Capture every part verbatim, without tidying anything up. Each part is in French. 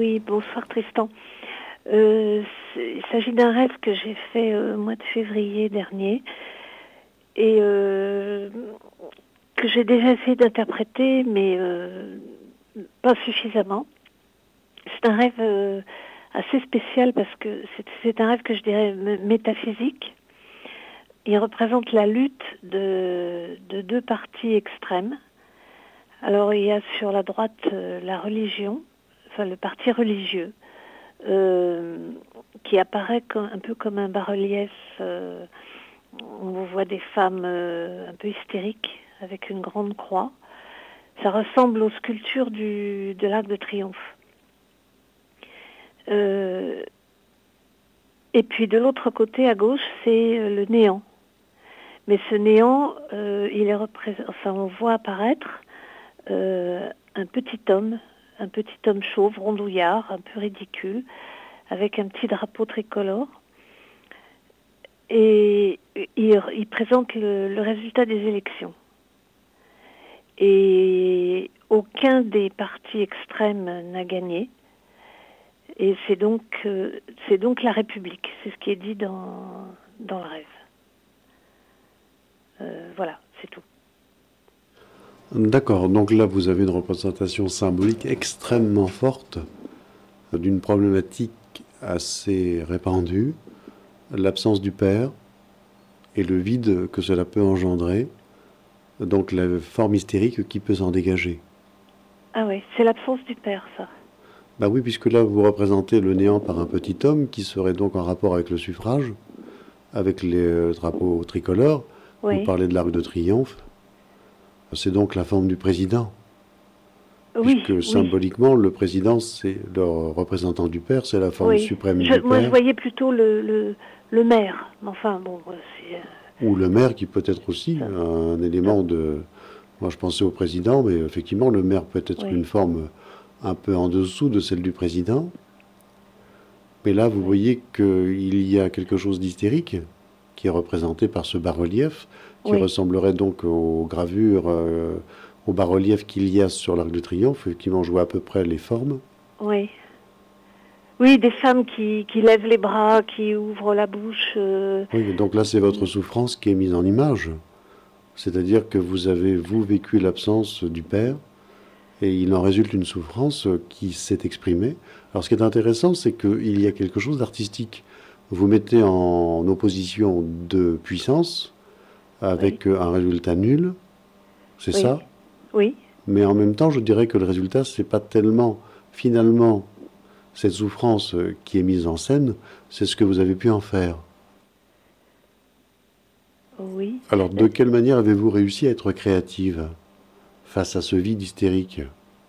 Oui, bonsoir Tristan. Euh, il s'agit d'un rêve que j'ai fait euh, au mois de février dernier et euh, que j'ai déjà essayé d'interpréter, mais euh, pas suffisamment. C'est un rêve euh, assez spécial parce que c'est, c'est un rêve que je dirais métaphysique. Il représente la lutte de, de deux partis extrêmes. Alors il y a sur la droite euh, la religion, enfin le parti religieux, euh, qui apparaît comme, un peu comme un bas-relief. Euh, on voit des femmes euh, un peu hystériques avec une grande croix. Ça ressemble aux sculptures du, de l'Arc de Triomphe. Euh, et puis de l'autre côté, à gauche, c'est le néant. Mais ce néant, euh, il est représent... enfin, on voit apparaître euh, un petit homme, un petit homme chauve, rondouillard, un peu ridicule, avec un petit drapeau tricolore. Et il, il présente le, le résultat des élections. Et aucun des partis extrêmes n'a gagné. Et c'est donc, euh, c'est donc la République. C'est ce qui est dit dans, dans le rêve. Euh, voilà, c'est tout. D'accord, donc là vous avez une représentation symbolique extrêmement forte d'une problématique assez répandue, l'absence du père et le vide que cela peut engendrer, donc la forme hystérique qui peut s'en dégager. Ah oui, c'est l'absence du père, ça. Bah oui, puisque là vous représentez le néant par un petit homme qui serait donc en rapport avec le suffrage, avec les drapeaux tricolores. Oui. Vous parlez de l'Arc de Triomphe. C'est donc la forme du président. Oui, puisque oui. symboliquement, le président, c'est le représentant du père, c'est la forme oui. suprême je, du moi, père. je voyais plutôt le, le, le maire. Enfin, bon, c'est... Euh... Ou le maire qui peut être aussi ça. un élément de... Moi, je pensais au président, mais effectivement, le maire peut être oui. une forme un peu en dessous de celle du président. Mais là, vous oui. voyez qu'il y a quelque chose d'hystérique qui est représenté par ce bas-relief, qui oui. ressemblerait donc aux gravures, euh, aux bas-reliefs qu'il y a sur l'Arc de Triomphe, qui en jouent à peu près les formes. Oui. Oui, des femmes qui, qui lèvent les bras, qui ouvrent la bouche. Euh... Oui, donc là, c'est votre souffrance qui est mise en image. C'est-à-dire que vous avez, vous, vécu l'absence du père, et il en résulte une souffrance qui s'est exprimée. Alors, ce qui est intéressant, c'est qu'il y a quelque chose d'artistique. Vous mettez en opposition deux puissances avec oui. un résultat nul, c'est oui. ça? Oui. Mais en même temps, je dirais que le résultat, c'est pas tellement, finalement, cette souffrance qui est mise en scène, c'est ce que vous avez pu en faire. Oui. Alors, de quelle manière avez-vous réussi à être créative face à ce vide hystérique?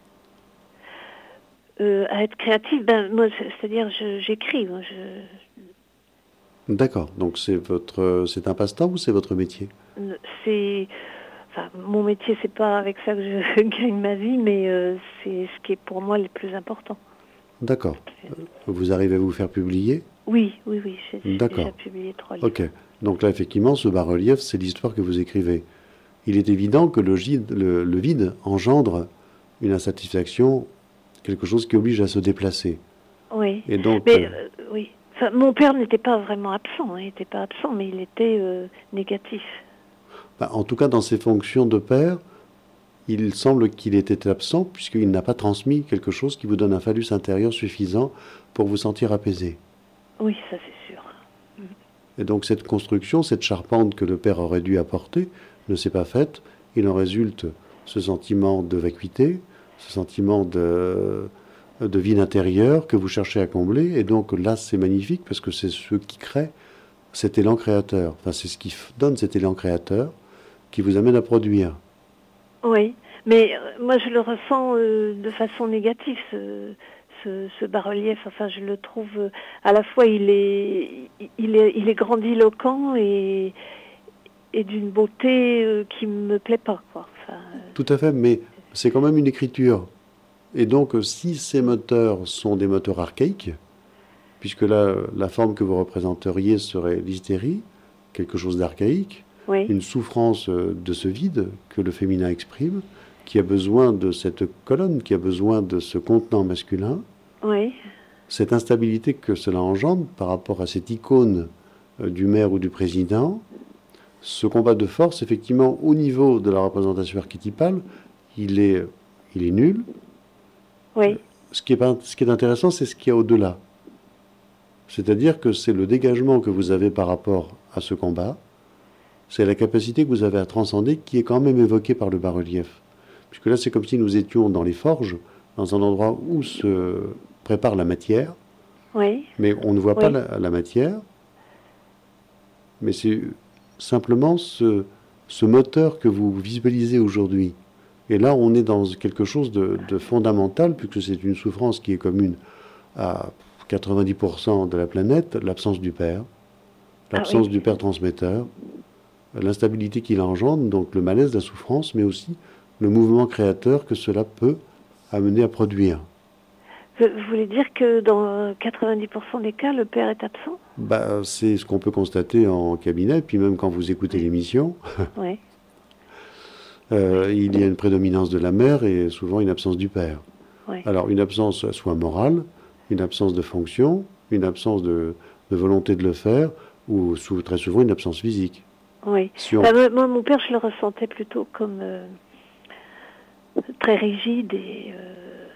euh, À être créative, ben, moi, c'est-à-dire, je, j'écris. Moi, je... D'accord. Donc, c'est votre, c'est un passe-temps ou c'est votre métier? C'est... Enfin, mon métier, c'est pas avec ça que je gagne ma vie, mais euh, c'est ce qui est pour moi le plus important. D'accord. Vous arrivez à vous faire publier? Oui, oui, oui. J'ai, j'ai déjà publié trois livres. Ok. Donc là, effectivement, ce bas-relief, c'est l'histoire que vous écrivez. Il est évident que le, gide, le, le vide engendre une insatisfaction, quelque chose qui oblige à se déplacer. Oui. Et donc, mais, euh, oui. Enfin, mon père n'était pas vraiment absent. Hein, il n'était pas absent, mais il était euh, négatif. Bah, en tout cas, dans ses fonctions de père, il semble qu'il était absent puisqu'il n'a pas transmis quelque chose qui vous donne un phallus intérieur suffisant pour vous sentir apaisé. Oui, ça c'est sûr. Et donc cette construction, cette charpente que le père aurait dû apporter, ne s'est pas faite. Il en résulte ce sentiment de vacuité, ce sentiment de, de vide intérieur que vous cherchez à combler. Et donc là, c'est magnifique parce que c'est ce qui crée cet élan créateur. Enfin, c'est ce qui donne cet élan créateur qui vous amène à produire. Oui, mais euh, moi je le ressens euh, de façon négative, ce, ce, ce bas-relief. Enfin, je le trouve euh, à la fois il est, il est, il est grandiloquent et, et d'une beauté euh, qui me plaît pas, quoi. Enfin, euh, Tout à fait, mais c'est quand même une écriture. Et donc, si ces moteurs sont des moteurs archaïques, puisque là, la forme que vous représenteriez serait l'hystérie, quelque chose d'archaïque, oui. une souffrance de ce vide que le féminin exprime, qui a besoin de cette colonne, qui a besoin de ce contenant masculin. Oui. Cette instabilité que cela engendre par rapport à cette icône euh, du maire ou du président, ce combat de force, effectivement, au niveau de la représentation archétypale, il est, il est nul. Oui. Ce qui est, pas- ce qui est intéressant, c'est ce qu'il y a au-delà. C'est-à-dire que c'est le dégagement que vous avez par rapport à ce combat, c'est la capacité que vous avez à transcender qui est quand même évoquée par le bas-relief. Puisque là, c'est comme si nous étions dans les forges, dans un endroit où se prépare la matière, Oui. mais on ne voit Oui. pas la, la matière, mais c'est simplement ce, ce moteur que vous visualisez aujourd'hui. Et là, on est dans quelque chose de, de fondamental, puisque c'est une souffrance qui est commune à quatre-vingt-dix pour cent de la planète, l'absence du père, l'absence Ah oui. du père transmetteur, l'instabilité qu'il engendre, donc le malaise, la souffrance, mais aussi le mouvement créateur que cela peut amener à produire. Vous voulez dire que dans quatre-vingt-dix pour cent des cas, le père est absent? Bah, c'est ce qu'on peut constater en cabinet, puis même quand vous écoutez Oui. l'émission, Oui. euh, il y a une prédominance de la mère et souvent une absence du père. Oui. Alors une absence soit morale, une absence de fonction, une absence de, de volonté de le faire, ou sous, très souvent une absence physique. Oui. Si on... Bah, moi, mon père, je le ressentais plutôt comme euh, très rigide et... Euh,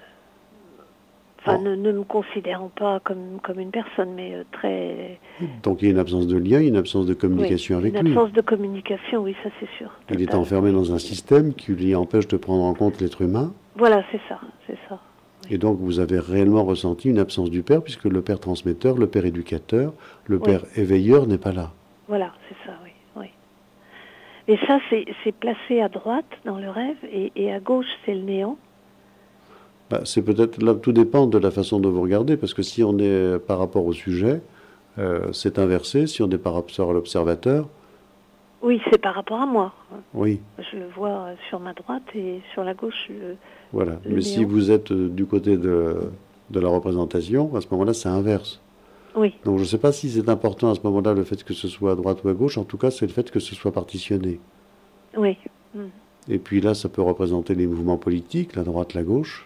enfin, Oh. ne, ne me considérant pas comme, comme une personne, mais euh, très... Donc il y a une absence de lien, une absence de communication oui, avec une lui. Une absence de communication, oui, ça c'est sûr. Il total, est enfermé oui. dans un système qui lui empêche de prendre en compte l'être humain. Voilà, c'est ça, c'est ça. Oui. Et donc vous avez réellement ressenti une absence du père, puisque le père transmetteur, le père éducateur, le oui. père éveilleur n'est pas là. Voilà, c'est ça, oui. oui. Et ça, c'est placé à droite dans le rêve, et, et à gauche, c'est le néant. Bah, c'est peut-être là, tout dépend de la façon dont vous regardez, parce que si on est par rapport au sujet, euh, c'est inversé. Si on est par rapport à l'observateur. Oui, c'est par rapport à moi. Oui. Je le vois sur ma droite et sur la gauche. Le, voilà. le Mais néant. Si vous êtes du côté de, de la représentation, à ce moment-là, c'est inverse. Oui. Donc je ne sais pas si c'est important à ce moment-là le fait que ce soit à droite ou à gauche. En tout cas, c'est le fait que ce soit partitionné. Oui. Mm. Et puis là, ça peut représenter les mouvements politiques, la droite, la gauche.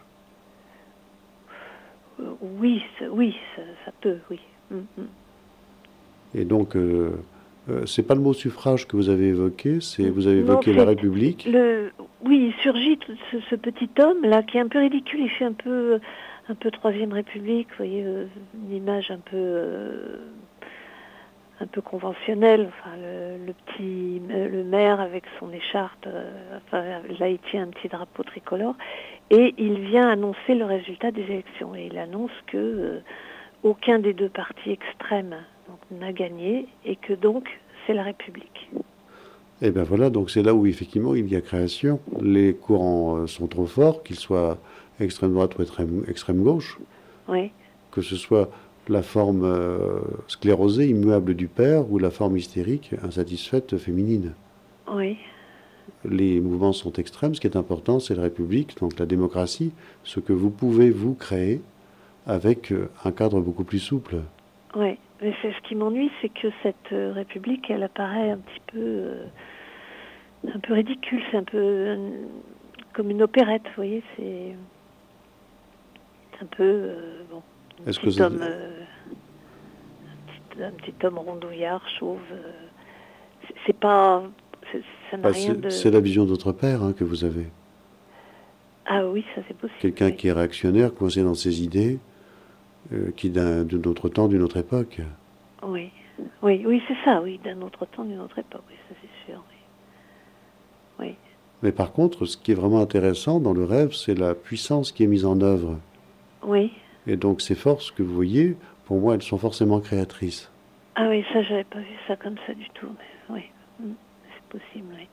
Euh, oui, oui, ça, ça peut, oui. Mm, mm. Et donc, euh, euh, c'est pas le mot suffrage que vous avez évoqué, c'est vous avez évoqué non, la République. Le, oui, il surgit ce, ce petit homme là qui est un peu ridicule. Il fait un peu, un peu Troisième République, vous voyez, euh, une image un peu, euh, un peu conventionnelle. Enfin, le, le petit, le maire avec son écharpe. Euh, enfin, là, il tient un petit drapeau tricolore et il vient annoncer le résultat des élections. Et il annonce que euh, aucun des deux partis extrêmes n'a gagné et que donc c'est la République. Et bien voilà, donc c'est là où effectivement il y a création. Les courants euh, sont trop forts, qu'ils soient extrême droite ou extrême, extrême gauche. Oui. Que ce soit la forme euh, sclérosée, immuable du père ou la forme hystérique, insatisfaite, féminine. Oui. Les mouvements sont extrêmes. Ce qui est important, c'est la République, donc la démocratie, ce que vous pouvez vous créer avec un cadre beaucoup plus souple. Oui. Mais c'est ce qui m'ennuie, c'est que cette euh, République, elle apparaît un petit peu, euh, un peu ridicule. C'est un peu euh, comme une opérette, vous voyez. C'est un peu euh, bon. Un Est-ce petit que homme, euh, un, petit, un petit homme rondouillard, chauve. Euh, c'est pas, ça n'a bah, rien de. C'est la vision de votre père hein, que vous avez. Ah oui, ça c'est possible. Quelqu'un oui. qui est réactionnaire, coincé dans ses idées. Euh, qui d'un autre temps, d'une autre époque. Oui, oui, oui, c'est ça, oui, d'un autre temps, d'une autre époque, oui, ça c'est sûr, oui. oui. Mais par contre, ce qui est vraiment intéressant dans le rêve, c'est la puissance qui est mise en œuvre. Oui. Et donc ces forces que vous voyez, pour moi, elles sont forcément créatrices. Ah oui, ça, j'avais pas vu ça comme ça du tout, mais oui, c'est possible, oui.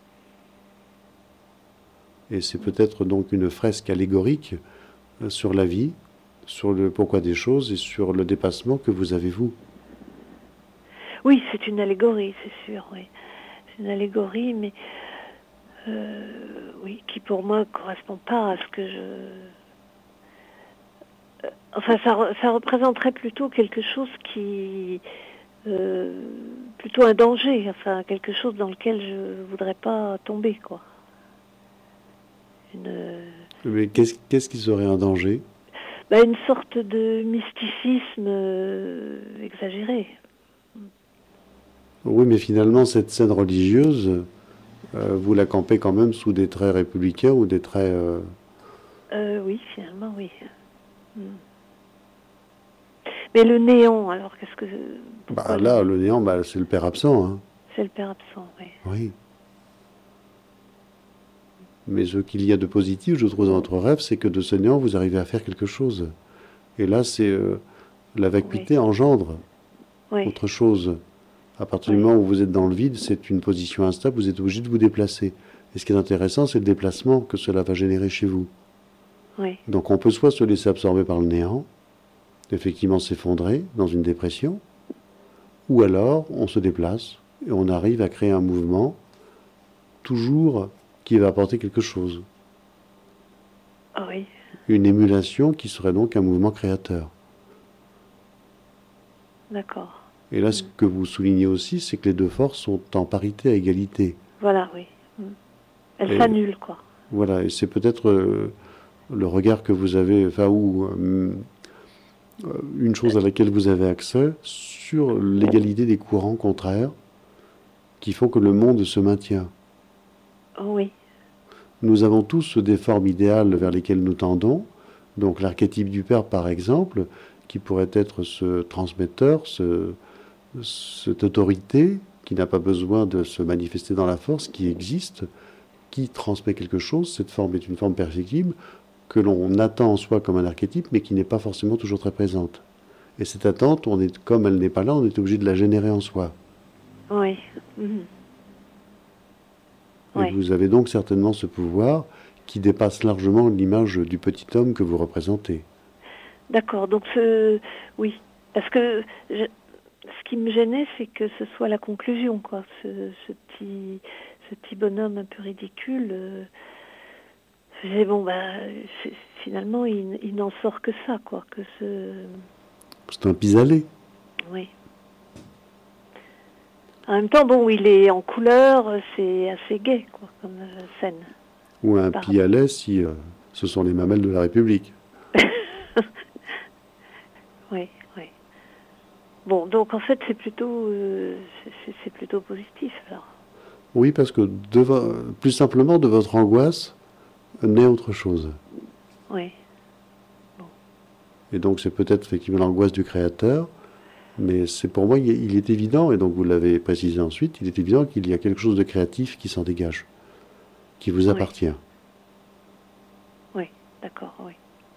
Et c'est peut-être donc une fresque allégorique sur la vie, sur le pourquoi des choses et sur le dépassement que vous avez vous. Oui, c'est une allégorie, c'est sûr, oui. C'est une allégorie, mais euh, oui, qui pour moi ne correspond pas à ce que je... Euh, enfin, ça, ça représenterait plutôt quelque chose qui... Euh, plutôt un danger, enfin, quelque chose dans lequel je ne voudrais pas tomber, quoi. Une... Mais qu'est-ce qu'est-ce qui serait un danger ? bah, une sorte de mysticisme euh, exagéré. Oui, mais finalement, cette scène religieuse, euh, vous la campez quand même sous des traits républicains ou des traits... Euh... Euh, oui, finalement, oui. Mm. Mais le néant, alors, qu'est-ce que... Bah, là, le, le néant, bah, c'est le père absent. Hein. C'est le père absent, oui. Oui. Mais ce qu'il y a de positif, je trouve, dans votre rêve, c'est que de ce néant, vous arrivez à faire quelque chose. Et là, c'est... Euh, la vacuité oui. engendre oui. autre chose. À partir oui. du moment où vous êtes dans le vide, c'est une position instable, vous êtes obligé de vous déplacer. Et ce qui est intéressant, c'est le déplacement que cela va générer chez vous. Oui. Donc on peut soit se laisser absorber par le néant, effectivement s'effondrer dans une dépression, ou alors on se déplace et on arrive à créer un mouvement toujours qui va apporter quelque chose. Ah oui. Une émulation qui serait donc un mouvement créateur. D'accord. Et là, ce que vous soulignez aussi, c'est que les deux forces sont en parité à égalité. Voilà, oui. Elles s'annulent, quoi. Voilà, et c'est peut-être euh, le regard que vous avez, enfin, ou euh, une chose à laquelle vous avez accès sur l'égalité des courants contraires qui font que le monde se maintient. Oh, oui. Nous avons tous des formes idéales vers lesquelles nous tendons. Donc l'archétype du Père, par exemple, qui pourrait être ce transmetteur, ce... cette autorité qui n'a pas besoin de se manifester dans la force, qui existe, qui transmet quelque chose. Cette forme est une forme perfectible que l'on attend en soi comme un archétype, mais qui n'est pas forcément toujours très présente. Et cette attente, on est, comme elle n'est pas là, on est obligé de la générer en soi. Oui. Mmh. Et oui. vous avez donc certainement ce pouvoir qui dépasse largement l'image du petit homme que vous représentez. D'accord, donc ce... oui, parce que... Je... Ce qui me gênait, c'est que ce soit la conclusion, quoi. Ce, ce, petit, ce petit bonhomme un peu ridicule. Euh, je disais, bon, bah, finalement, il, il n'en sort que ça, quoi. Que ce... C'est un pis-aller. Oui. En même temps, bon, il est en couleur, c'est assez gai, quoi, comme euh, scène. Ou un pis-aller si euh, ce sont les mamelles de la République. Oui. Bon, donc en fait, c'est plutôt, euh, c'est, c'est plutôt positif, alors. Oui, parce que de vo- plus simplement, de votre angoisse naît autre chose. Oui. Bon. Et donc, c'est peut-être effectivement l'angoisse du créateur, mais c'est pour moi, il est évident, et donc vous l'avez précisé ensuite, il est évident qu'il y a quelque chose de créatif qui s'en dégage, qui vous oui. appartient. Oui, d'accord, oui.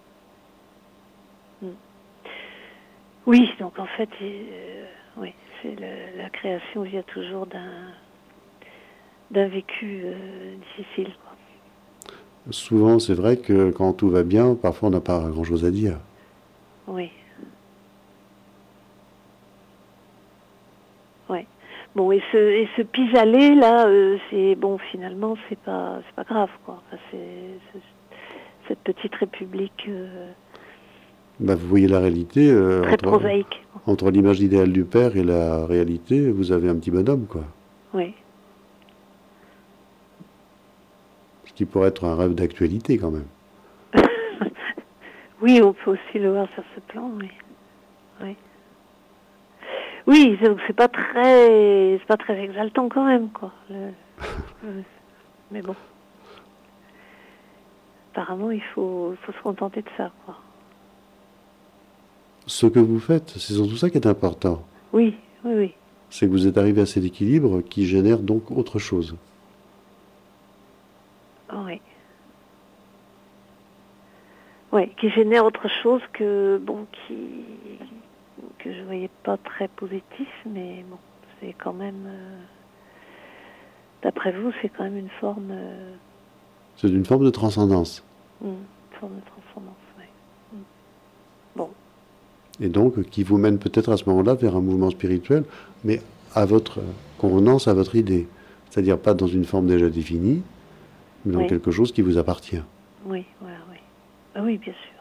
Hmm. Oui, donc en fait, euh, oui, c'est le, la création vient toujours d'un d'un vécu euh, difficile, quoi. Souvent, c'est vrai que quand tout va bien, parfois on n'a pas grand-chose à dire. Oui. Oui. Bon, et ce, et ce pis-aller, là, euh, c'est, bon, finalement, c'est pas, c'est pas grave, quoi. Enfin, c'est, c'est cette petite république... Euh, Bah, vous voyez la réalité, euh, très entre, prosaïque. Entre l'image idéale du père et la réalité, vous avez un petit bonhomme, quoi. Oui. Ce qui pourrait être un rêve d'actualité, quand même. Oui, on peut aussi le voir sur ce plan, oui. Oui, oui, donc c'est pas très, c'est pas très exaltant quand même, quoi. Le, le, mais bon. Apparemment, il faut, faut se contenter de ça, quoi. Ce que vous faites, c'est surtout ça qui est important. Oui, oui, oui. C'est que vous êtes arrivé à cet équilibre qui génère donc autre chose. Oui. Oui, qui génère autre chose que, bon, qui, que je voyais pas très positif, mais bon, c'est quand même, euh, d'après vous, c'est quand même une forme... Euh, c'est une forme de transcendance. Mmh, une forme de transcendance, oui. Mmh. Bon. Et donc, qui vous mène peut-être à ce moment-là vers un mouvement spirituel, mais à votre convenance, à votre idée. C'est-à-dire pas dans une forme déjà définie, mais dans oui. quelque chose qui vous appartient. Oui, voilà, oui. Ah oui, bien sûr.